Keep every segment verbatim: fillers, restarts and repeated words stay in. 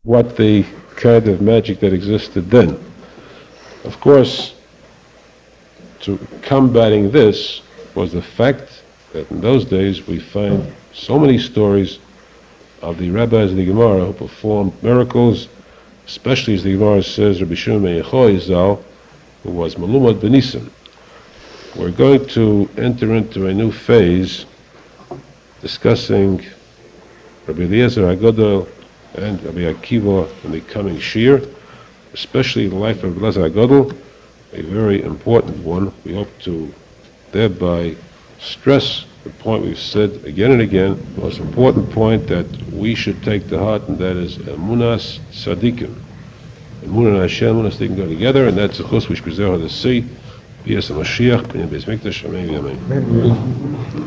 what the kind of magic that existed then. Of course, to combating this was the fact that in those days we find so many stories of the rabbis of the Gemara who performed miracles, especially as the Gemara says, Rabbi Shimon ben Yochai Zal, who was Malumad Benisim. We're going to enter into a new phase discussing Rabbi Eliezer HaGadol and Rabbi Akiva in the coming Shir, especially the life of Rabbi Eliezer HaGadol, a very important one. We hope to thereby stress the point we've said again and again, the most important point that we should take to heart, and that is Emunas Tzadikim. Emunah and Hashem, Emunas Tzadikim go together, and that's the chus which we to see. B'yas HaMashiach, B'nei Beis Mikdash, Amen, Amen.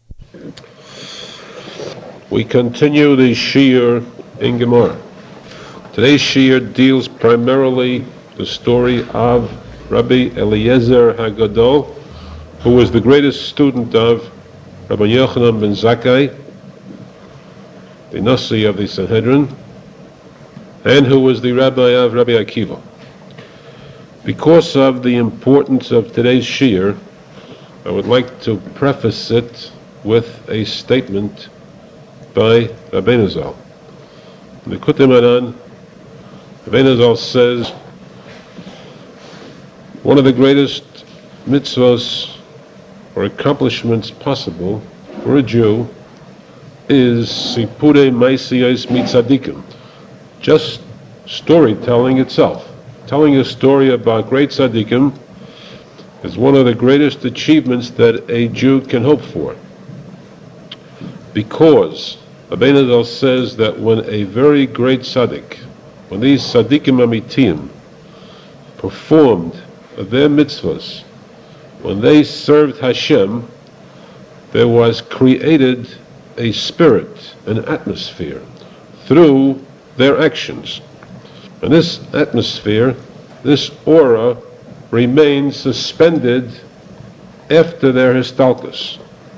We continue the Shir in Gemara. Today's Shir deals primarily the story of Rabbi Eliezer HaGadol, who was the greatest student of Rabbi Yochanan ben Zakkai, the Nasi of the Sanhedrin, and who was the rabbi of Rabbi Akiva. Because of the importance of today's Shir, I would like to preface it with a statement by Rabbeinu Zal. In the Kutei Moharan, Rabbeinu Zal says, one of the greatest mitzvahs or accomplishments possible for a Jew is Sipurei Maisiyos Mitzadikim, just storytelling itself. Telling a story about great tzaddikim is one of the greatest achievements that a Jew can hope for. Because Rabbeinu Zal says that when a very great tzaddik, when these tzaddikim amitim performed their mitzvahs, when they served Hashem, there was created a spirit, an atmosphere, through their actions. And this atmosphere, this aura, remains suspended after their histalkus.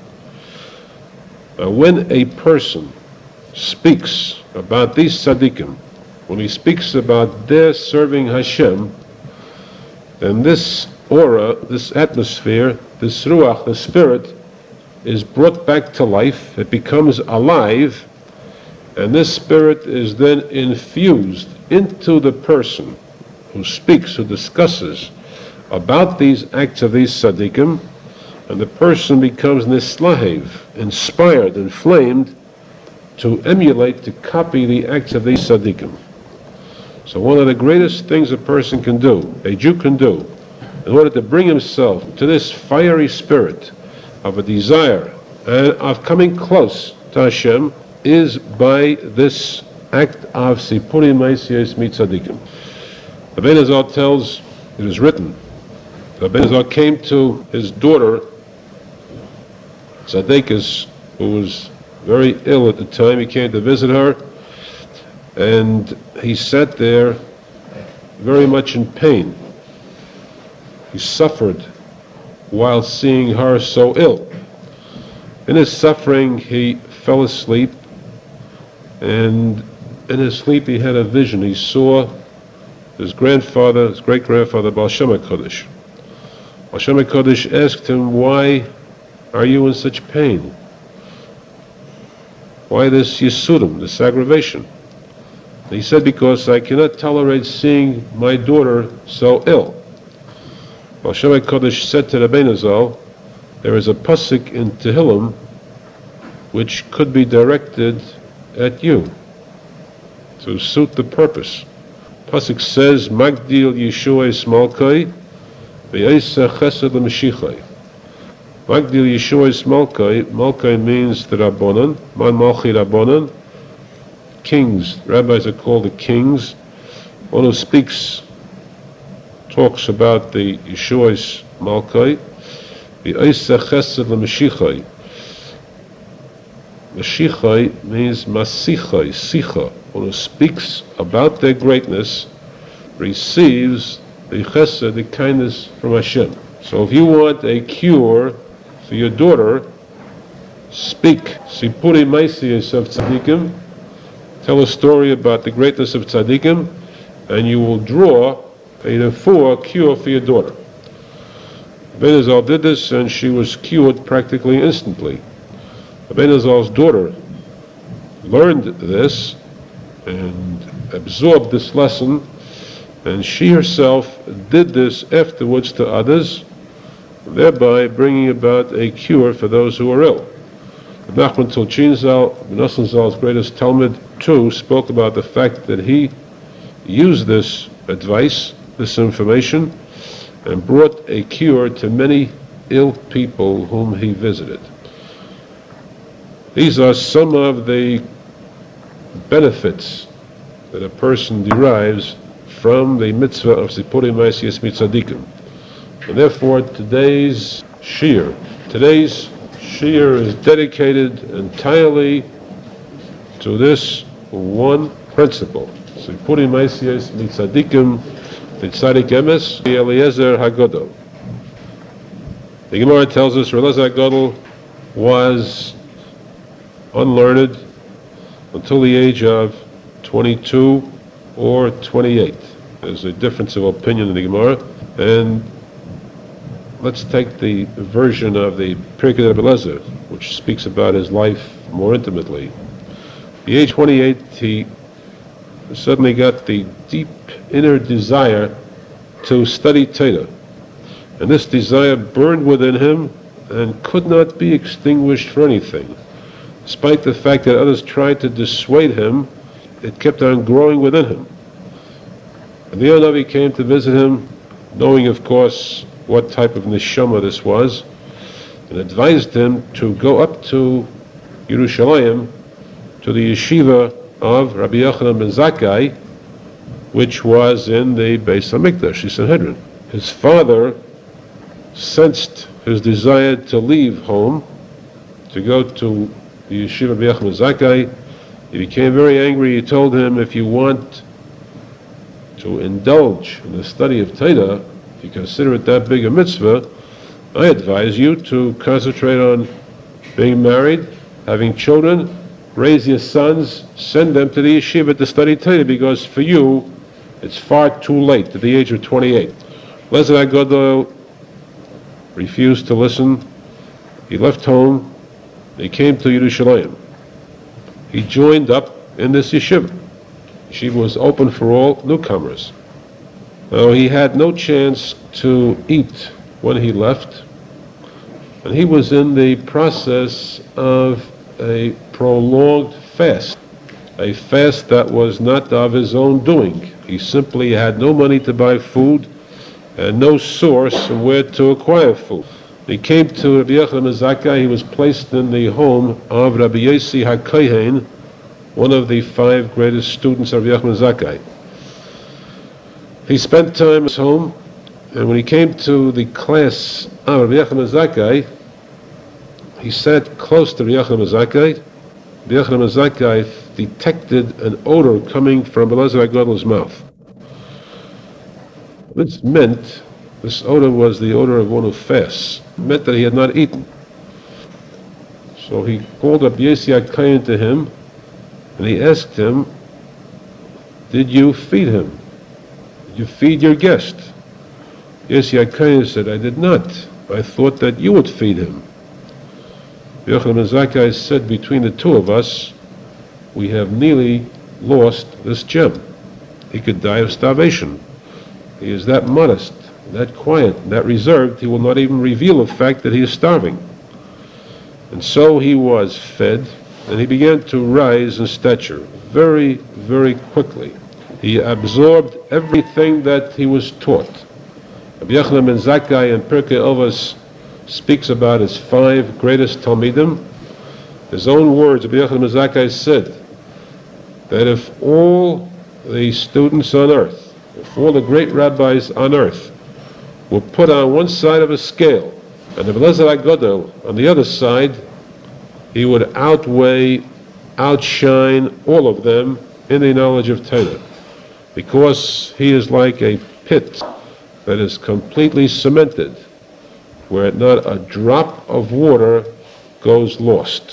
Uh, when a person speaks about these tzaddikim, when he speaks about their serving Hashem, then this aura, this atmosphere, this ruach, the spirit, is brought back to life. It becomes alive, and this spirit is then infused into the person who speaks, who discusses about these acts of these tzaddikim, and the person becomes nislahev, inspired, inflamed, to emulate, to copy the acts of these tzaddikim. So one of the greatest things a person can do, a Jew can do, in order to bring himself to this fiery spirit of a desire and of coming close to Hashem, is by this act of Sipurei Maisiyos Mitzadikim. Rabbeinu Zal tells, it is written, Rabbeinu Zal came to his daughter, Tzaddikus, who was very ill at the time. He came to visit her, and he sat there very much in pain. He suffered while seeing her so ill. In his suffering, he fell asleep, and in his sleep he had a vision. He saw his grandfather, his great-grandfather, Baal Shem HaKadosh. Baal Shem HaKadosh asked him, why are you in such pain? Why this yisurim, this aggravation? And he said, because I cannot tolerate seeing my daughter so ill. Baal Shem HaKadosh said to Rabbeinu Zal, there is a pasuk in Tehillim which could be directed at you to suit the purpose. Pasuk says, Magdil Yeshua Smalkai, V'yisa Chesed L'Mashichai. Magdil Yeshua Smalkai, Malkai means the Rabbanan, Man Malchi Rabbanan, kings. Rabbis are called the kings. One who speaks, talks about the Yeshua's Malkai, V'yisa Chesed L'Mashichai. Mashichai means Masichai, Sicha. One who speaks about their greatness receives the chesed, the kindness from Hashem. So if you want a cure for your daughter, speak Sipurei Maisiyos of tzaddikim, tell a story about the greatness of tzaddikim, and you will draw a refuah cure for your daughter. Rabbeinu Zal did this, and she was cured practically instantly. Rabbeinu Zal's daughter learned this and absorbed this lesson, and she herself did this afterwards to others, thereby bringing about a cure for those who are ill. Nachman Tulchin Zal, Nosson Zal's greatest Talmud, too, spoke about the fact that he used this advice, this information, and brought a cure to many ill people whom he visited. These are some of the benefits that a person derives from the mitzvah of Sipurim Ma'asiyos Mitzadikim. And therefore, today's shiur, today's shiur is dedicated entirely to this one principle. Sipurim Ma'asiyos Mitzadikim, the Tzadik Emes, the Eliezer HaGadol. The Gemara tells us Eliezer HaGadol was unlearned until the age of twenty-two or twenty-eight. There's a difference of opinion in the Gemara, and let's take the version of the Pirkei Rebbe Eliezer, which speaks about his life more intimately. At the age of twenty-eight, he suddenly got the deep inner desire to study Torah, and this desire burned within him and could not be extinguished for anything. Despite the fact that others tried to dissuade him, it kept on growing within him. And the Navi came to visit him, knowing, of course, what type of neshama this was, and advised him to go up to Yerushalayim, to the yeshiva of Rabbi Yochanan ben Zakkai, which was in the Beis HaMikdash, the Sanhedrin. His father sensed his desire to leave home, to go to the yeshiva of Rabbi Yochanan ben Zakkai. He became very angry. He told him, if you want to indulge in the study of Torah, if you consider it that big a mitzvah, I advise you to concentrate on being married, having children, raise your sons, send them to the yeshiva to study Torah, because for you, it's far too late at the age of twenty-eight. Eliezer HaGadol refused to listen. He left home. He came to Yerushalayim. He joined up in this yeshiva. Yeshiva was open for all newcomers. Now, he had no chance to eat when he left, and he was in the process of a prolonged fast, a fast that was not of his own doing. He simply had no money to buy food and no source from where to acquire food. He came to Rabbi Yochanan ben Zakkai. He was placed in the home of Rabbi Yossi HaKohen, one of the five greatest students of Rabbi Yochanan ben Zakkai. He spent time at his home, and when he came to the class of Rabbi Yochanan ben Zakkai, he sat close to Rabbi Yochanan ben Zakkai. Rabbi Yochanan ben Zakkai detected an odor coming from Eliezer HaGadol's mouth. This meant, this odor was the odor of one who fasts. It meant that he had not eaten. So he called up Yossi HaKohen to him, and he asked him, did you feed him? Did you feed your guest? Yossi HaKohen said, I did not. I thought that you would feed him. Yochanan ben Zakkai said, between the two of us, we have nearly lost this gem. He could die of starvation. He is that modest, that quiet, that reserved, he will not even reveal the fact that he is starving. And so he was fed, and he began to rise in stature very, very quickly. He absorbed everything that he was taught. Rabbi Yochanan ben Zakkai in Pirkei Avos speaks about his five greatest Talmidim. His own words, Rabbi Yochanan ben Zakkai said that if all the students on earth, if all the great rabbis on earth were put on one side of a scale, and if Eliezer HaGadol on the other side, he would outweigh, outshine all of them in the knowledge of Torah, because he is like a pit that is completely cemented, where not a drop of water goes lost.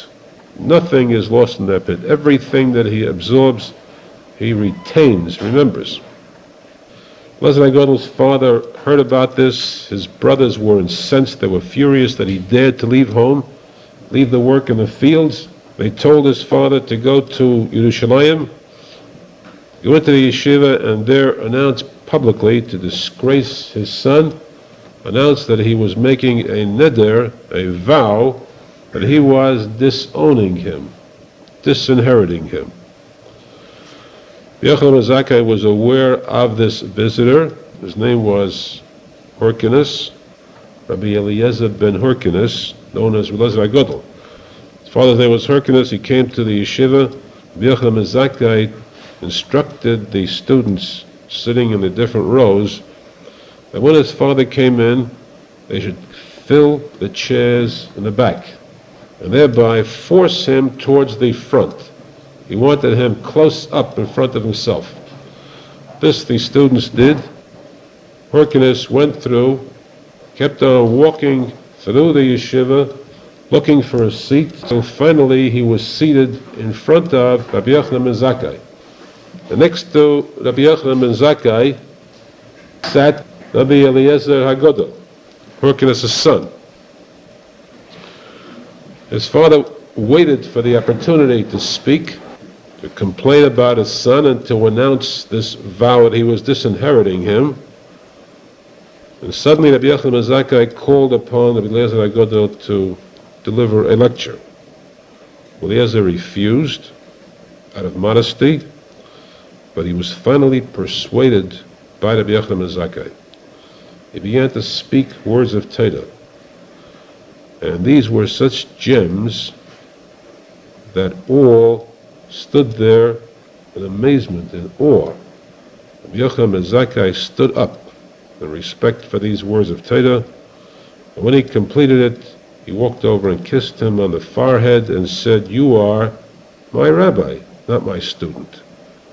Nothing is lost in that pit. Everything that he absorbs, he retains, remembers. Eliezer HaGadel's father heard about this. His brothers were incensed. They were furious that he dared to leave home, leave the work in the fields. They told his father to go to Yerushalayim, go into the yeshiva, and there announce publicly, to disgrace his son, announce that he was making a neder, a vow, that he was disowning him, disinheriting him. Yochanan ben Zakkai was aware of this visitor. His name was Hyrcanus, Rabbi Eliezer ben Hyrcanus, known as Eliezer HaGadol. His father's name was Hyrcanus. He came to the yeshiva. Yochanan ben Zakkai instructed the students sitting in the different rows that when his father came in, they should fill the chairs in the back and thereby force him towards the front. He wanted him close up in front of himself. This the students did. Hyrcanus went through, kept on walking through the yeshiva, looking for a seat, so finally he was seated in front of Rabbi Yochanan ben Zakkai. And next to Rabbi Yochanan ben Zakkai sat Rabbi Eliezer HaGadol, Hyrcanus' son. His father waited for the opportunity to speak, to complain about his son, and to announce this vow that he was disinheriting him. And suddenly Rabbi Yochanan ben Zakkai called upon Rabbi Eliezer HaGadol to deliver a lecture. Eliezer refused out of modesty, but he was finally persuaded by Rabbi Yochanan ben Zakkai. He began to speak words of Torah, and these were such gems that all stood there in amazement and awe. Rabbi Yochanan ben Zakkai stood up in respect for these words of Torah, and when he completed it, he walked over and kissed him on the forehead and said, "You are my rabbi, not my student."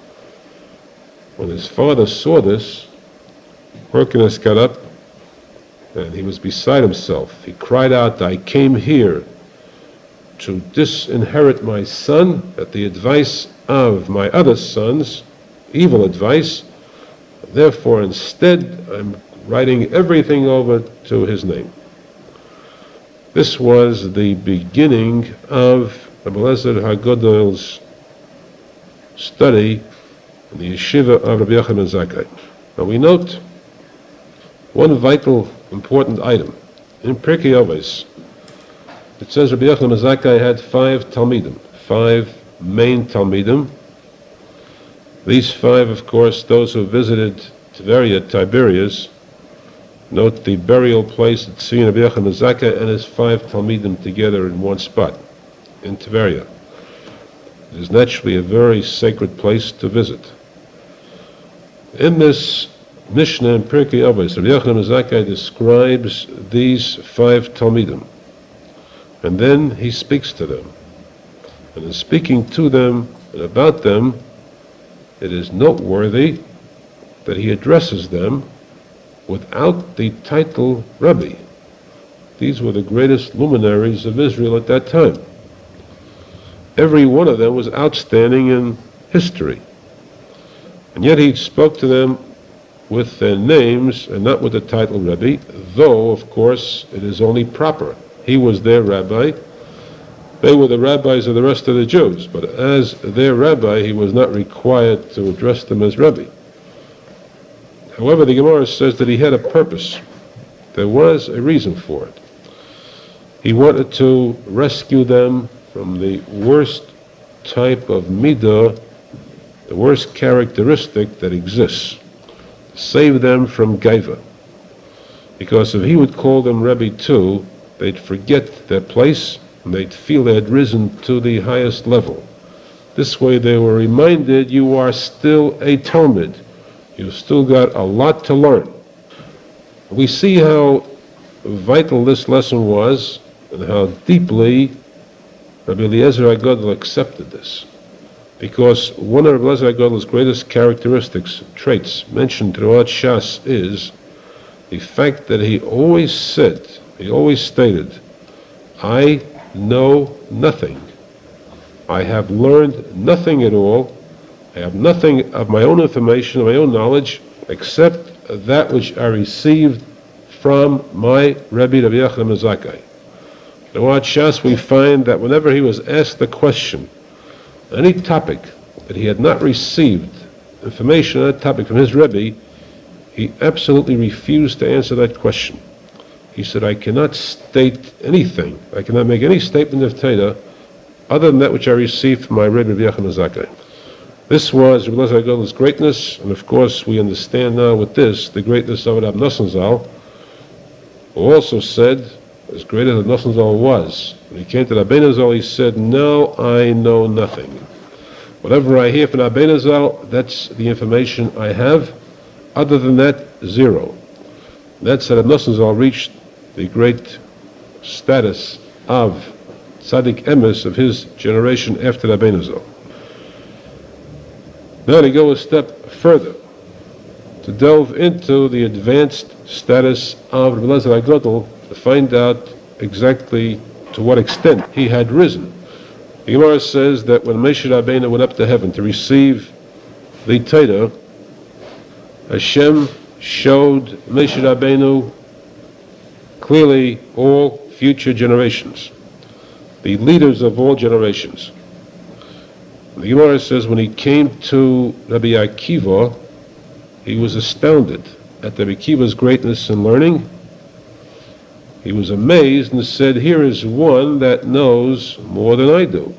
When his father saw this, Hyrcanus got up and he was beside himself. He cried out, "I came here to disinherit my son at the advice of my other sons, evil advice. Therefore, instead, I'm writing everything over to his name." This was the beginning of Rabbi Eliezer HaGadol's study in the yeshiva of Rabbi Yochanan ben Zakkai. Now we note one vital, important item. In Pirkei Avos, it says Rabbi Yochanan ben Zakkai had five Talmidim, five main Talmidim. These five, of course, those who visited Tiberia, Tiberias, note the burial place at seeing Rabbi Yochanan ben Zakkai and his five Talmidim together in one spot, in Tiberia. It is naturally a very sacred place to visit. In this Mishnah in Pirkei Avos, Rabbi Yochanan ben Zakkai describes these five Talmidim, and then he speaks to them. And in speaking to them and about them, it is noteworthy that he addresses them without the title Rabbi. These were the greatest luminaries of Israel at that time. Every one of them was outstanding in history. And yet he spoke to them with their names and not with the title Rabbi, though, of course, it is only proper. He was their rabbi. They were the rabbis of the rest of the Jews, but as their rabbi, he was not required to address them as Rabbi. However, the Gemara says that he had a purpose. There was a reason for it. He wanted to rescue them from the worst type of midah, the worst characteristic that exists. Save them from gaiva. Because if he would call them Rebbe too, they'd forget their place and they'd feel they had risen to the highest level. This way they were reminded, you are still a Talmud. You've still got a lot to learn. We see how vital this lesson was and how deeply Rabbi Eliezer HaGadol accepted this. Because one of Rabbi Eliezer HaGadol's greatest characteristics, traits, mentioned throughout Shas is the fact that he always said, he always stated, I know nothing I have learned nothing at all. I have nothing of my own information, of my own knowledge, except that which I received from my Rebbe, Rabbi Yochanan ben Zakkai. In Orach Shas, we find that whenever he was asked a question, any topic that he had not received information on that topic from his Rebbe, he absolutely refused to answer that question. He said, I cannot state anything, I cannot make any statement of Torah other than that which I received from my Rebbe, Rabbi Yochanan ben Zakkai. This was Rabbi Eliezer HaGadel's greatness, and of course we understand now with this the greatness of Rab Nosson Zal, who also said, as great as Nosson Zal was, when he came to Rabbeinu Zal, he said, no, I know nothing. Whatever I hear from Rabbeinu Zal, that's the information I have. Other than that, zero. That's how Rab Nosson Zal reached the great status of Tzaddik Emes of his generation after Rabbeinu Zal. Now to go a step further, to delve into the advanced status of Rabbi Eliezer HaGadol, to find out exactly to what extent he had risen. The Gemara says that when Moshe Rabbeinu went up to heaven to receive the Torah, Hashem showed Moshe Rabbeinu clearly all future generations, the leaders of all generations. The Gemara says when he came to Rabbi Akiva, he was astounded at Rabbi Akiva's greatness in learning. He was amazed and said, here is one that knows more than I do.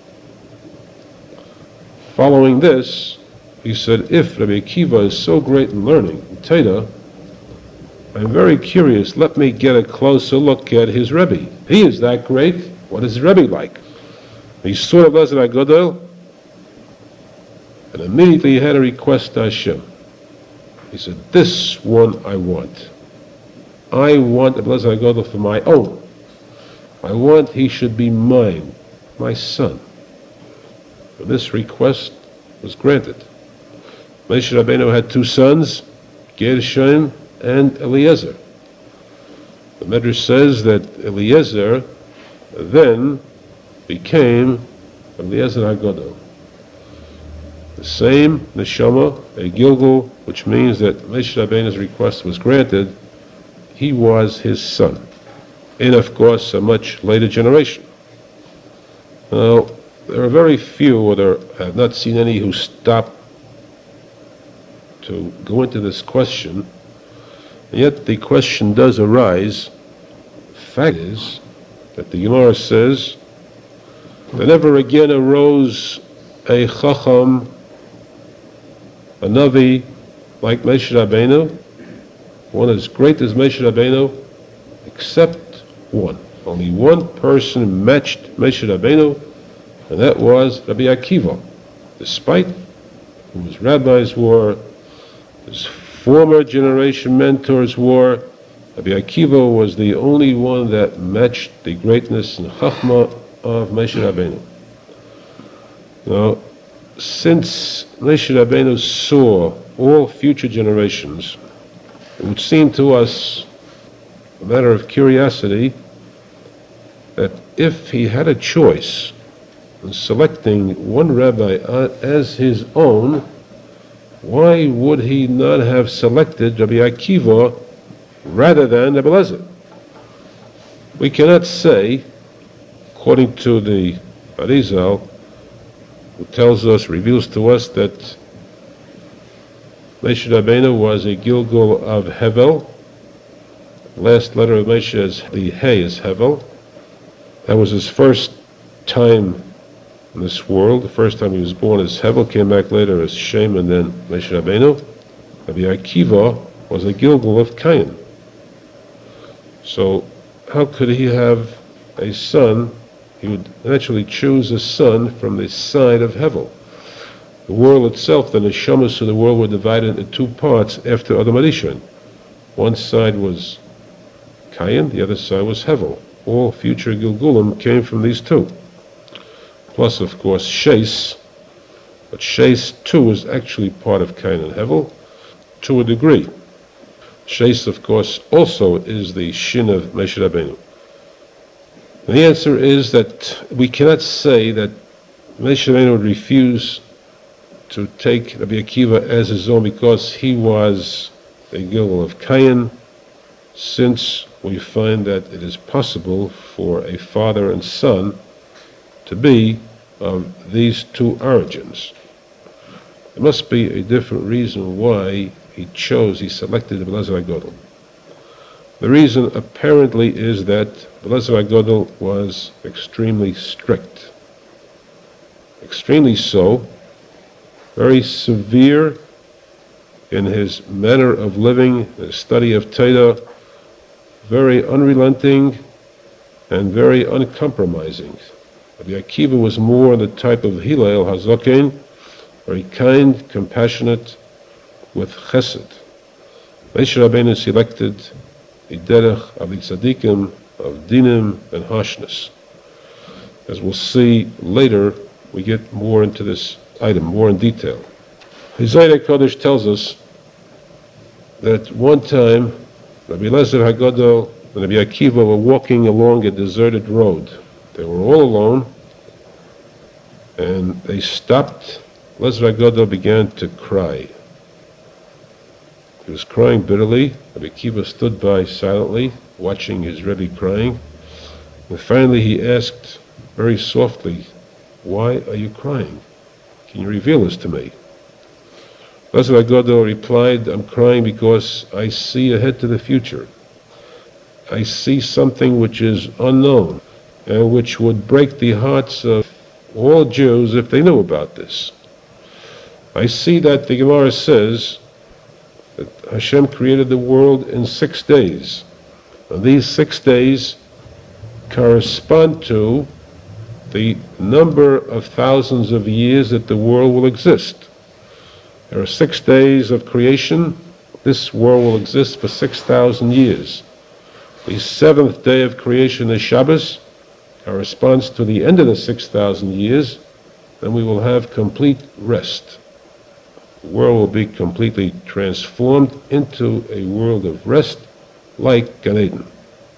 Following this, he said, if Rabbi Akiva is so great in learning, in Torah, I'm very curious, let me get a closer look at his Rebbe. He is that great, what is his Rebbe like? He saw Rabbi Eliezer HaGadol, and immediately he had a request to Hashem. He said, this one I want. I want Rabbi Eliezer HaGadol for my own. I want he should be mine, my son. And this request was granted. Moshe Rabbeinu had two sons, Gershon and Eliezer. The Medrash says that Eliezer then became Eliezer HaGadol. The same neshama, a Gilgul, which means that Moshe Rabbeinu's request was granted. He was his son, in of course a much later generation. Now, there are very few, or there I have not seen any, who stop to go into this question. And yet the question does arise. The fact is that the Gemara says that never again arose a Chacham, a Navi like Moshe Rabbeinu, one as great as Moshe Rabbeinu, except one. Only one person matched Moshe Rabbeinu, and that was Rabbi Akiva. Despite who his rabbis were, his former generation mentors were, Rabbi Akiva was the only one that matched the greatness and Chachma of Moshe Rabbeinu. Now, since Moshe Rabbeinu saw all future generations, it would seem to us a matter of curiosity that if he had a choice in selecting one rabbi as his own, why would he not have selected Rabbi Akiva rather than Rabbi Eliezer? We cannot say, according to the Arizal, who tells us, reveals to us that Moshe Rabbeinu was a Gilgul of Hevel. Last letter of Moshe is the Hey is Hevel. That was his first time in this world. The first time he was born as Hevel, came back later as Shem, and then Moshe Rabbeinu. Rabbi Akiva was a Gilgul of Cain. So how could he have a son? He would naturally choose a son from the side of Hevel. The world itself, the neshamas of the world, were divided into two parts after Adam Arishon. One side was Cain, the other side was Hevel. All future Gilgulim came from these two. Plus, of course, Shais. But Shais, too, is actually part of Cain and Hevel, to a degree. Shais, of course, also is the Shin of Moshe Rabbeinu. And the answer is that we cannot say that Moshe Rabbeinu would refuse to take Rabbi Akiva as his own because he was a Gilgal of Cain, since we find that it is possible for a father and son to be of these two origins. There must be a different reason why he chose, he selected Eliezer HaGadol. The reason apparently is that Eliezer HaGadol was extremely strict. Extremely so, very severe in his manner of living, his study of Torah, very unrelenting and very uncompromising. Rabbi Akiva was more the type of Hillel HaZaken, very kind, compassionate, with chesed. Moshe Rabbeinu selected the derech of the tzaddikim, of dinim and harshness. As we'll see later, we get more into this item, more in detail. Zohar HaKadosh tells us that one time Rabbi Eliezer HaGadol and Rabbi Akiva were walking along a deserted road. They were all alone, and they stopped. Eliezer HaGadol began to cry. He was crying bitterly. Rabbi Akiva stood by silently, watching his Rebbe crying. And finally he asked very softly, "Why are you crying? Can you reveal this to me?" Eliezer HaGadol replied, "I'm crying because I see ahead to the future. I see something which is unknown and which would break the hearts of all Jews if they knew about this. I see that the Gemara says that Hashem created the world in six days. And these six days correspond to the number of thousands of years that the world will exist. There are six days of creation. This world will exist for six thousand years. The seventh day of creation is Shabbos, corresponds to the end of the six thousand years, and we will have complete rest. The world will be completely transformed into a world of rest like Gan Eden."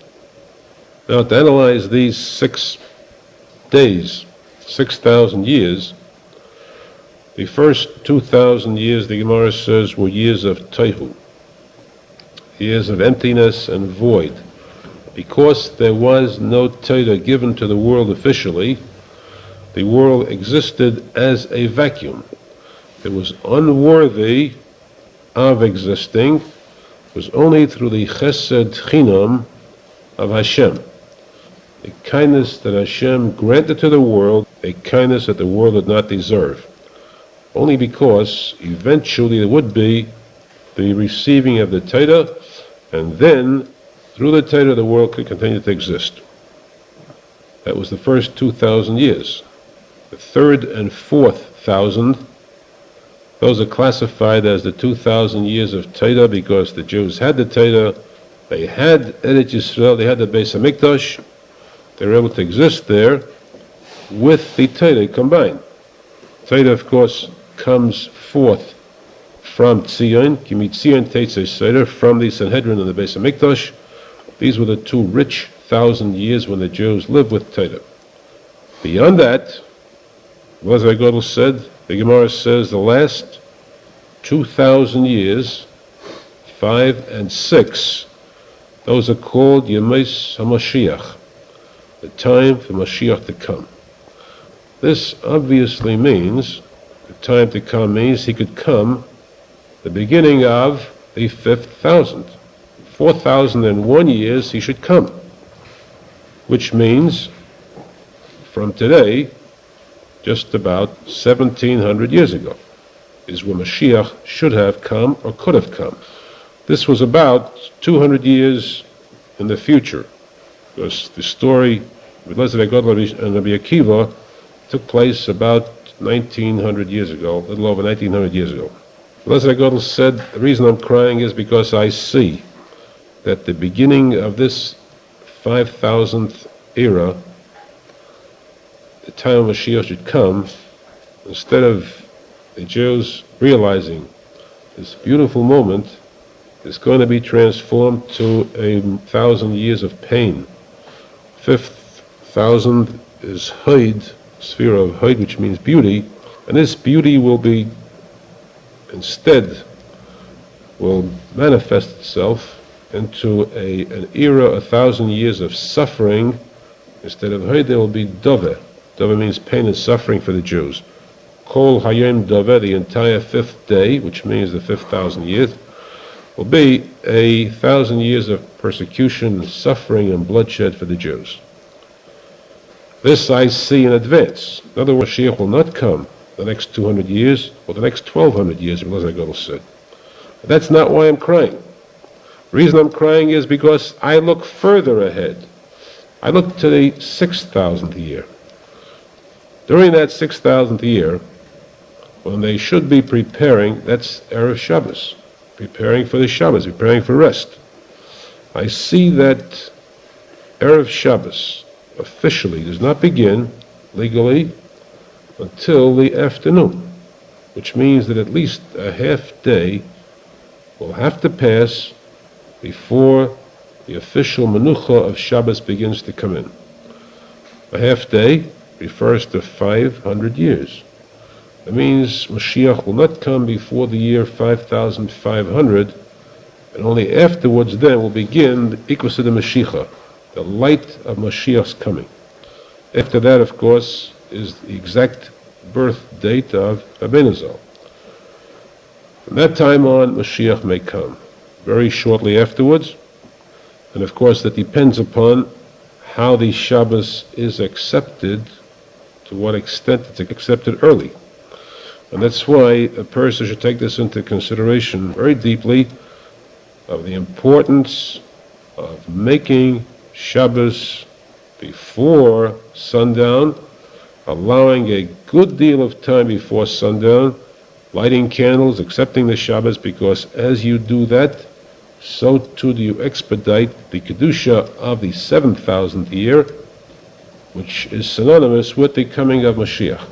Now, to analyze these six days, six thousand years, the first two thousand years, the Gemara says, were years of Tohu, years of emptiness and void. Because there was no Torah given to the world officially, the world existed as a vacuum. It was unworthy of existing. It was only through the chesed chinam of Hashem, the kindness that Hashem granted to the world, a kindness that the world did not deserve. Only because eventually there would be the receiving of the Torah, and then through the Torah the world could continue to exist. That was the first two thousand years. The third and fourth thousand, those are classified as the two thousand years of Torah because the Jews had the Torah, they had Eretz Yisrael, they had the Beis HaMikdash, they were able to exist there with the Torah combined. Torah, of course, comes forth from Tzion, Kimi Tzion Teitzei Torah, from the Sanhedrin and the Beis HaMikdash. These were the two rich thousand years when the Jews lived with Torah. Beyond that, as HaGadol said, the Gemara says the last two thousand years, five and six, those are called Yemais HaMashiach, the time for Mashiach to come. This obviously means, the time to come means he could come the beginning of the fifth thousand. four thousand one years he should come, which means from today, just about seventeen hundred years ago, is when Mashiach should have come or could have come. This was about two hundred years in the future, because the story with Eliezer HaGadol and Rabbi Akiva took place about nineteen hundred years ago, a little over nineteen hundred years ago. Eliezer HaGadol said, "The reason I'm crying is because I see that the beginning of this five thousandth era, the time of Mashiach should come, instead of the Jews realizing this beautiful moment is going to be transformed to a thousand years of pain. Fifth thousand is Haid, sphere of Hod, which means beauty, and this beauty will be, instead, will manifest itself into a, an era, a thousand years of suffering. Instead of Hod, there will be Dove. Dove means pain and suffering for the Jews. Kol Hayom Dove, the entire fifth day, which means the fifth thousand years, will be a thousand years of persecution, suffering, and bloodshed for the Jews. This I see in advance. In other words, Mashiach will not come the next two hundred years or the next twelve hundred years, as Gadol said. But that's not why I'm crying. The reason I'm crying is because I look further ahead. I look to the six thousandth year. During that six thousandth year, when they should be preparing, that's Erev Shabbos, preparing for the Shabbos, preparing for rest. I see that Erev Shabbos officially does not begin legally until the afternoon, which means that at least a half day will have to pass before the official menucha of Shabbos begins to come in. A half day refers to five hundred years. It means Mashiach will not come before the year five thousand five hundred, and only afterwards then will begin the Ikvus of the Mashiach, the light of Mashiach's coming. After that, of course, is the exact birth date of Rabbeinu Zal. From that time on, Mashiach may come. Very shortly afterwards, and of course that depends upon how the Shabbos is accepted, to what extent it's accepted early. And that's why a person should take this into consideration very deeply, of the importance of making Shabbos before sundown, allowing a good deal of time before sundown, lighting candles, accepting the Shabbos, because as you do that, so too do you expedite the Kedusha of the seven thousandth year, which is synonymous with the coming of Mashiach.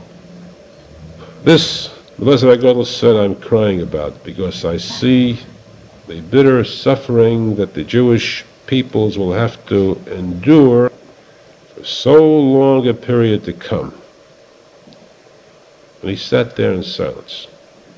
This, Eliezer Gadol said, I'm crying about, because I see the bitter suffering that the Jewish peoples will have to endure for so long a period to come. And he sat there in silence.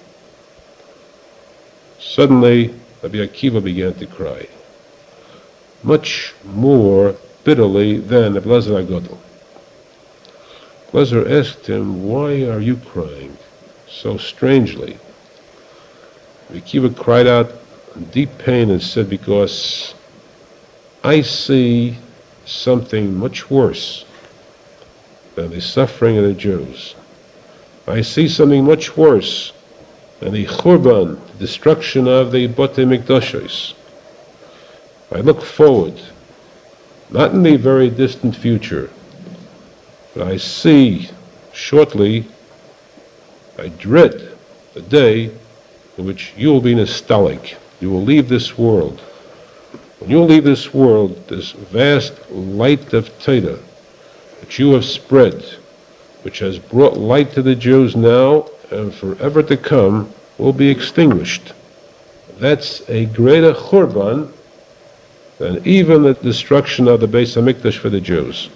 Suddenly, Rabbi Akiva began to cry, much more bitterly than Eliezer Gadol. Eliezer asked him, why are you crying so strangely? Rabbi Akiva cried out in deep pain and said, because I see something much worse than the suffering of the Jews. I see something much worse than the Churban, the destruction of the Botei Mikdashos. I look forward, not in the very distant future, but I see shortly, I dread the day in which you will be nostalgic. You will leave this world. When you leave this world, this vast light of Torah which you have spread, which has brought light to the Jews now and forever to come, will be extinguished. That's a greater churban than even the destruction of the Beis HaMikdash for the Jews.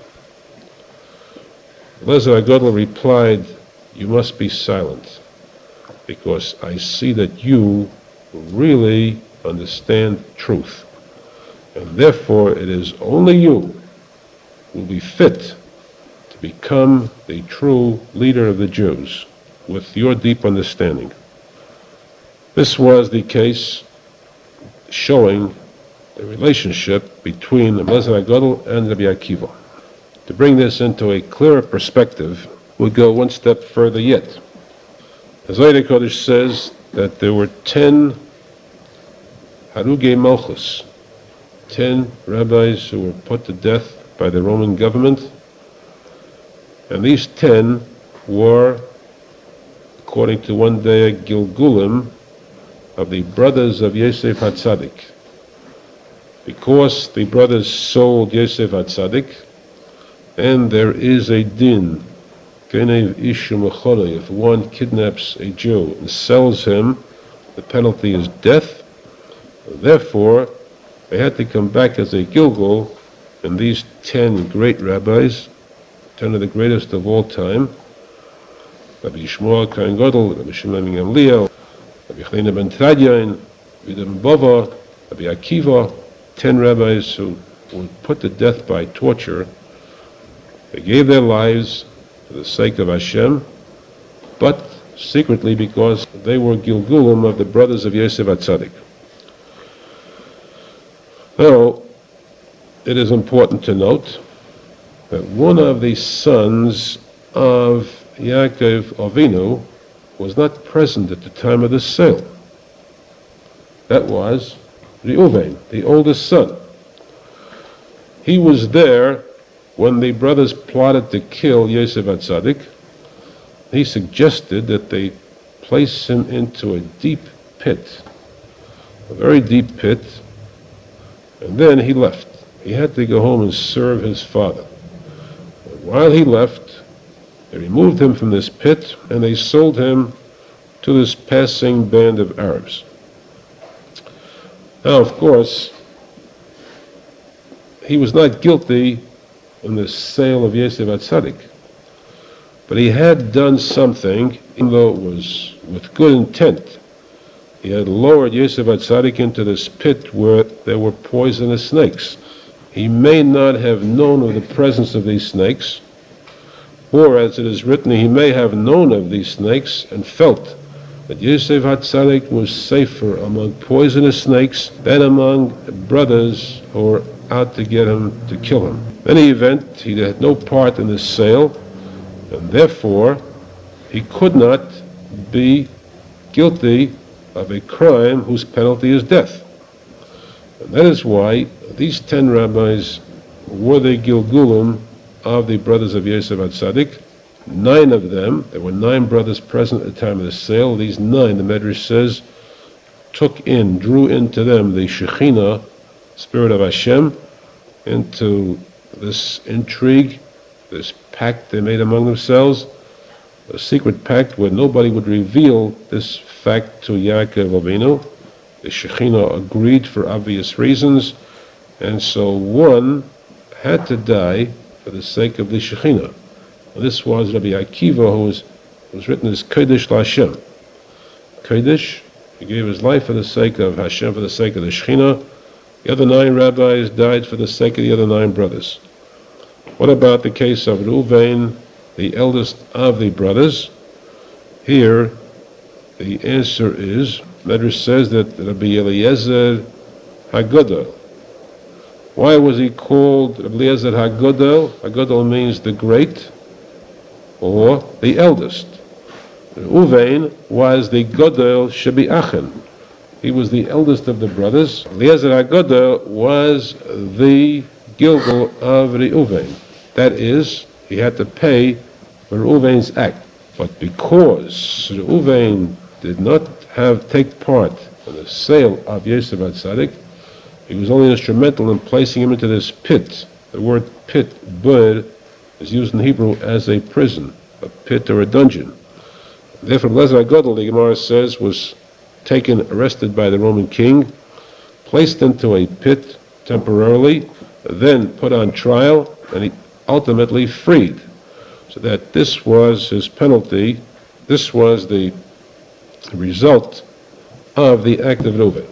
Eliezer Gadol replied, you must be silent, because I see that you really understand truth. And therefore it is only you who will be fit to become the true leader of the Jews, with your deep understanding. This was the case showing the relationship between Eliezer Gadol and Rabbi Akiva. To bring this into a clearer perspective, we'll go one step further yet. The Zohar Kodesh says that there were ten Harugei Malchus, ten rabbis who were put to death by the Roman government, and these ten were, according to one day, Gilgulim of the brothers of Yosef HaTzadik. Because the brothers sold Yosef HaTzadik, and there is a din, if one kidnaps a Jew and sells him, the penalty is death. Therefore, they had to come back as a Gilgul, and these ten great rabbis ten of the greatest of all time, Rabbi Yishmael Kohen Gadol, Rabbi Shimon ben Gamliel, Rabbi Chanina ben Tradyain, Rabbi ben Bava, Rabbi Akiva, ten rabbis who were put to death by torture. They gave their lives for the sake of Hashem, but secretly because they were Gilgulim of the brothers of Yosef HaTzadik. Now, it is important to note that one of the sons of Yaakov Avinu was not present at the time of the sale. That was Reuven, the oldest son. He was there when the brothers plotted to kill Yosef HaTzadik. He suggested that they place him into a deep pit, a very deep pit, and then he left. He had to go home and serve his father. And while he left, they removed him from this pit and they sold him to this passing band of Arabs. Now, of course, he was not guilty in the sale of Yosef HaTzadik, but he had done something, even though it was with good intent. He had lowered Yosef HaTzadik into this pit where there were poisonous snakes. He may not have known of the presence of these snakes, or as it is written, he may have known of these snakes and felt that Yosef HaTzadik was safer among poisonous snakes than among brothers who were out to get him, to kill him. In any event, he had no part in this sale, and therefore he could not be guilty of a crime whose penalty is death. And that is why these ten rabbis were the Gilgulim of the brothers of Yosef HaTzadik. Nine of them, there were nine brothers present at the time of the sale. These nine, the Medrash says, took in, drew into them the Shekhinah, Spirit of Hashem, into this intrigue, this pact they made among themselves, a secret pact where nobody would reveal this fact to Yaakov Avinu. The Shekhinah agreed for obvious reasons, and so one had to die for the sake of the Shekhinah. And this was Rabbi Akiva, who was, was written as Kodesh LaHashem. Kodesh, he gave his life for the sake of Hashem, for the sake of the Shekhinah. The other nine rabbis died for the sake of the other nine brothers. What about the case of Reuven, the eldest of the brothers? Here, the answer is, Medrash says that Rabbi Eliezer HaGadol. Why was he called Rabbi Eliezer HaGadol? HaGadol means the great, or the eldest. Reuven was the Gadol Shebi'achin. He was the eldest of the brothers. Eliezer HaGadol was the Gilgal of Reuven. That is, he had to pay for Reuven's act. But because Reuven did not have take part in the sale of Yosef HaTzadik, he was only instrumental in placing him into this pit. The word pit, bur, is used in Hebrew as a prison, a pit or a dungeon. Therefore, Eliezer HaGadol, the Gemara says, was taken, arrested by the Roman king, placed into a pit temporarily, then put on trial, and he ultimately freed. So that this was his penalty, this was the result of the act of Reuven.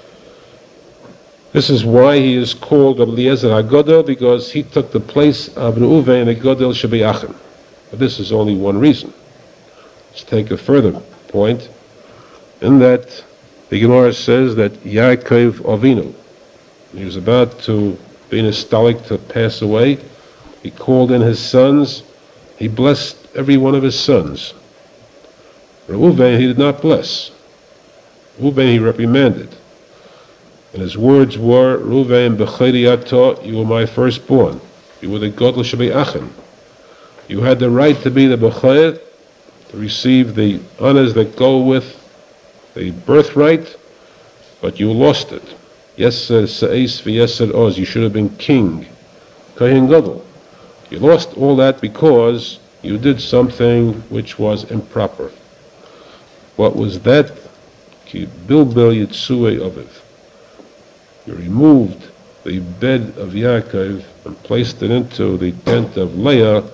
This is why he is called Eliezer HaGadol, because he took the place of Reuven, the Gadol Shebi'achin. But this is only one reason. Let's take a further point, in that the Gemara says that Yaakov Avinu, he was about to be nostalgic to pass away, he called in his sons, he blessed every one of his sons. Reuven he did not bless. Reuven he reprimanded. And his words were, Reuven b'chayri ato, you were my firstborn. You were the Gadol Shebi'achin. You had the right to be the b'chayr, to receive the honors that go with the birthright, but you lost it. Yeser Sa'is v'Yeser Oz, you should have been king. Kohen Gadol. You lost all that because you did something which was improper. What was that? Ki bilbel yitzue aviv. You removed the bed of Yaakov and placed it into the tent of Leah,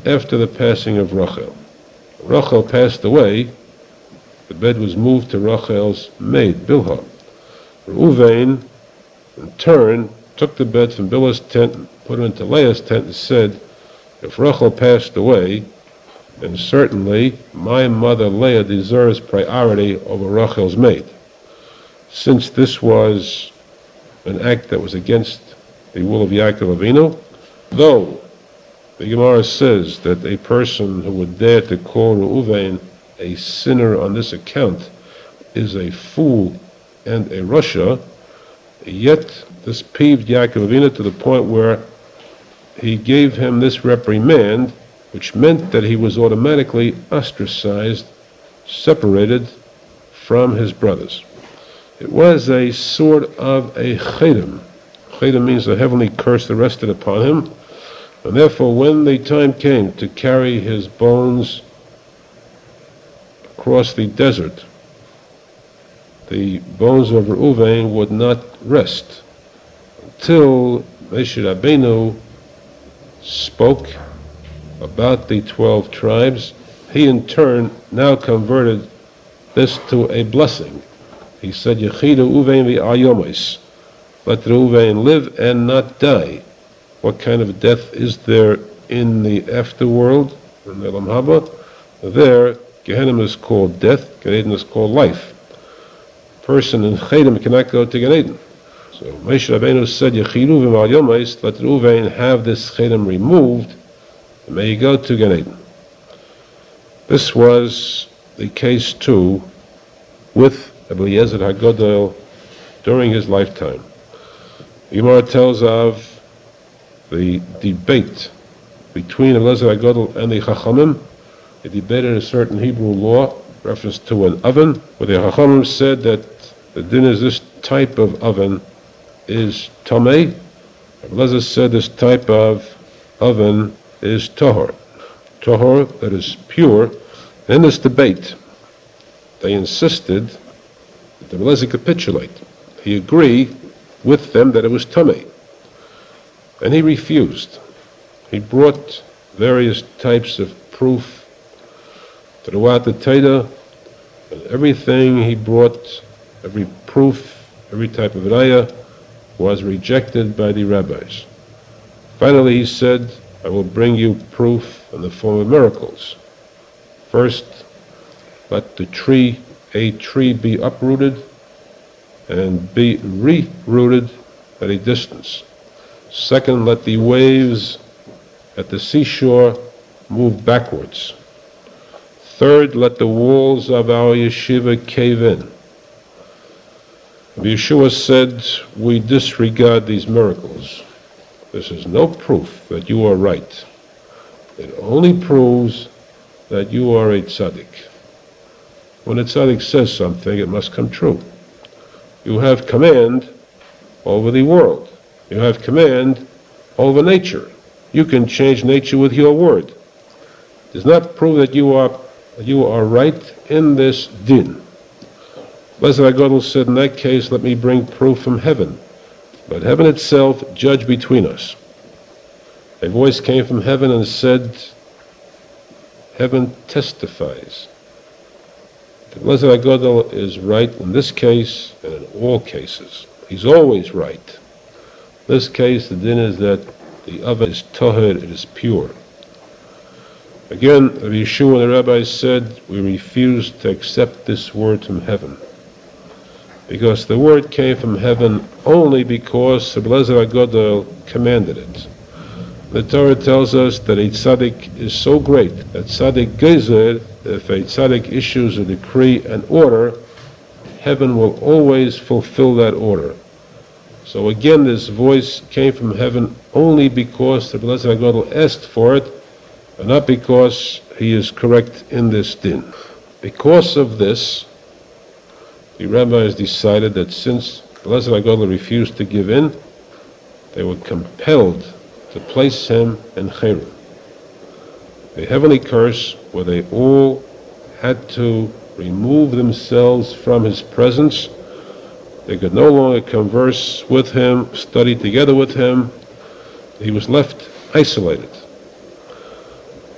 after the passing of Rachel. Rachel passed away. The bed was moved to Rachel's maid, Bilhah. Reuven, in turn, took the bed from Bilhah's tent and put it into Leah's tent and said, if Rachel passed away, then certainly my mother Leah deserves priority over Rachel's maid. Since this was an act that was against the will of Yaakov Avinu, though the Gemara says that a person who would dare to call Reuven a sinner on this account is a fool and a rasha, yet this peeved Yaakov Avinu to the point where he gave him this reprimand, which meant that he was automatically ostracized, separated from his brothers. It was a sort of a chedem. Chedem means a heavenly curse that rested upon him, and therefore when the time came to carry his bones across the desert, the bones of Reuven would not rest until Moshe Rabbeinu spoke about the twelve tribes. He in turn now converted this to a blessing. He said, Yechidu Reuven v'ayomis, let Reuven live and not die. What kind of death is there in the afterworld, in the Olam Haba? There, Gehenna is called death, Gan Eden is called life. A person in Chedem cannot go to Gan Eden. So Moshe Rabbeinu said, Yechidu v'ayomis, let Reuven have this Chedem removed, and may he go to Gan Eden. This was the case too with Eliezer HaGadol during his lifetime. The Gemara tells of the debate between Eliezer HaGadol and the Chachamim. They debated a certain Hebrew law, reference to an oven, where the Chachamim said that the din is this type of oven is tamei. Eliezer said this type of oven is tahor. Tahor, that is pure. In this debate, they insisted that the Eliezer capitulate. He agreed with them that it was tamei. And he refused. He brought various types of proof throughout the Torah, and everything he brought, every proof, every type of raya, was rejected by the rabbis. Finally he said, I will bring you proof in the form of miracles. First, let the tree, a tree be uprooted and be re-rooted at a distance. Second, let the waves at the seashore move backwards. Third, let the walls of our yeshiva cave in. Yeshua said, we disregard these miracles. This is no proof that you are right. It only proves that you are a tzaddik. When a tzaddik says something, it must come true. You have command over the world. You have command over nature. You can change nature with your word. It does not prove that you are you are right in this din. Eliezer HaGadol said, in that case, let me bring proof from heaven. Let heaven itself judge between us. A voice came from heaven and said, heaven testifies that Eliezer HaGadol is right in this case and in all cases. He's always right. In this case, the din is that the oven is tahir, it is pure. Again, Yeshua and the rabbis said, we refuse to accept this word from heaven, because the word came from heaven only because Eliezer HaGadol commanded it. The Torah tells us that a tzaddik is so great that tzaddik gezer, if a tzaddik issues a decree and order, heaven will always fulfill that order. So again, this voice came from heaven only because Eliezer HaGadol asked for it, and not because he is correct in this din. Because of this, the rabbis decided that since Eliezer HaGadol refused to give in, they were compelled to place him in Cherem, a heavenly curse where they all had to remove themselves from his presence. They could no longer converse with him, study together with him. He was left isolated.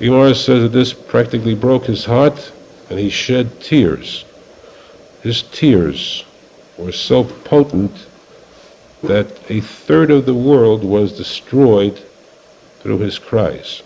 Gemara says that this practically broke his heart, and he shed tears. His tears were so potent that a third of the world was destroyed through his cries.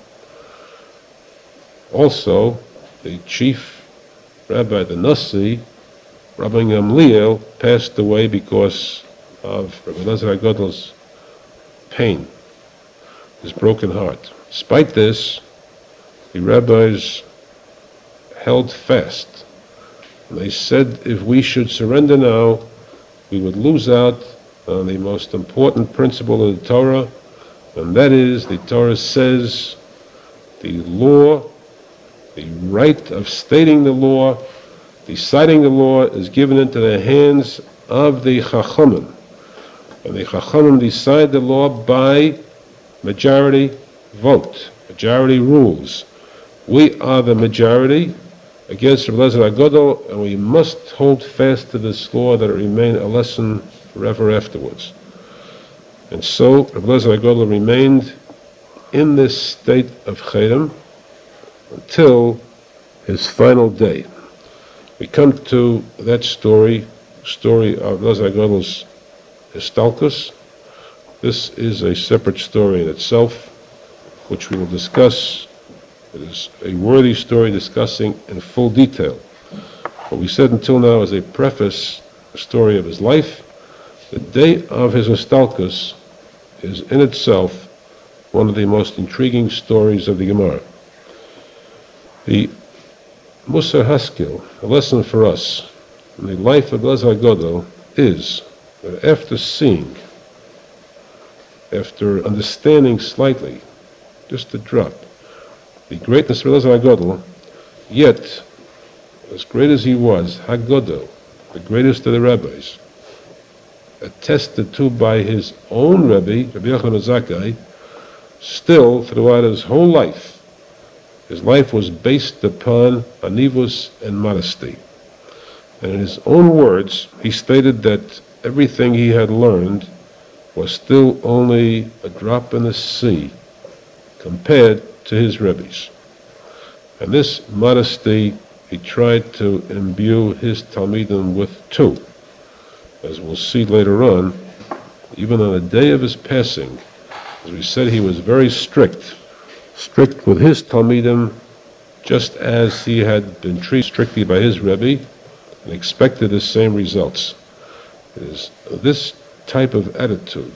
Also, the chief rabbi, the Nasi, Rabbi Gamliel, passed away because of Rabbi Elazar HaGadol's pain, his broken heart. Despite this, the rabbis held fast. And they said if we should surrender now, we would lose out on the most important principle of the Torah, and that is, the Torah says the law, the right of stating the law, deciding the law is given into the hands of the Chachamim. And the Chachamim decide the law by majority vote, majority rules. We are the majority against Rabbi Elazar HaGadol, and we must hold fast to this law that it remain a lesson forever afterwards. And so Rabbi Elazar HaGadol remained in this state of Chedem until his final day. We come to that story, story of Rabbi Elazar HaGadol's Histalkus. This is a separate story in itself, which we will discuss. It is a worthy story discussing in full detail. What we said until now is a preface, a story of his life. The day of his Histalkus is in itself one of the most intriguing stories of the Gemara. The Musar Haskell, a lesson for us in the life of Elazar HaGadol, is that after seeing, after understanding slightly, just a drop, the greatness of Elazar HaGadol, yet, as great as he was, HaGadol, the greatest of the rabbis, attested to by his own Rebbe, Rabbi Yochanan Zakkai, still, throughout his whole life, his life was based upon anivus and modesty. And in his own words, he stated that everything he had learned was still only a drop in the sea compared to his Rebbe's. And this modesty he tried to imbue his Talmidim with too. As we'll see later on, even on the day of his passing, as we said, he was very strict, strict with his Talmidim, just as he had been treated strictly by his Rebbe, and expected the same results. It is this type of attitude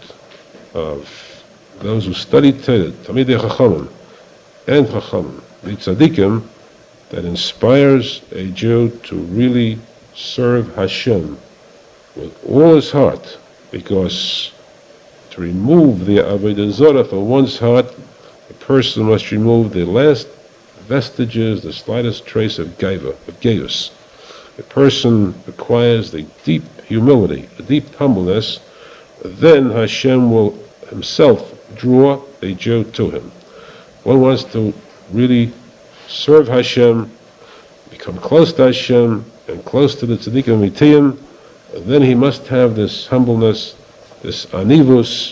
of those who study Torah, Talmidei Chachamim and Chachamim, the Tzaddikim, that inspires a Jew to really serve Hashem with all his heart, because to remove the Avodah Zarah from one's heart, a person must remove the last vestiges, the slightest trace of gaiva, of geus. A person acquires the deep humility, the deep humbleness, then Hashem will himself draw a Jew to him. One wants to really serve Hashem, become close to Hashem, and close to the Tzaddikim Amitiyim, then he must have this humbleness, this anivus,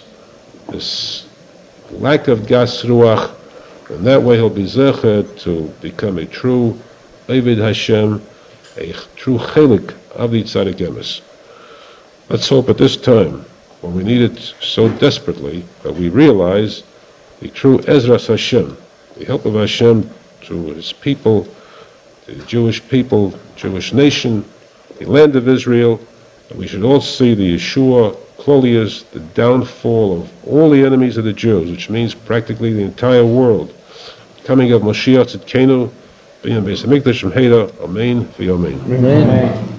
this lack of gas ruach, and that way he'll be zecher to become a true Ovid Hashem, a true chelik of the Tzaddik Emes. Let's hope at this time, when we need it so desperately, that we realize the true Ezras Hashem, the help of Hashem to his people, the Jewish people, Jewish nation, the land of Israel, and we should all see the Yeshua Klolius, the downfall of all the enemies of the Jews, which means practically the entire world. Coming of Moshiach Tzidkenu, B'yam Beis HaMikdash Shemheda, Amen v'Yamein. Amen.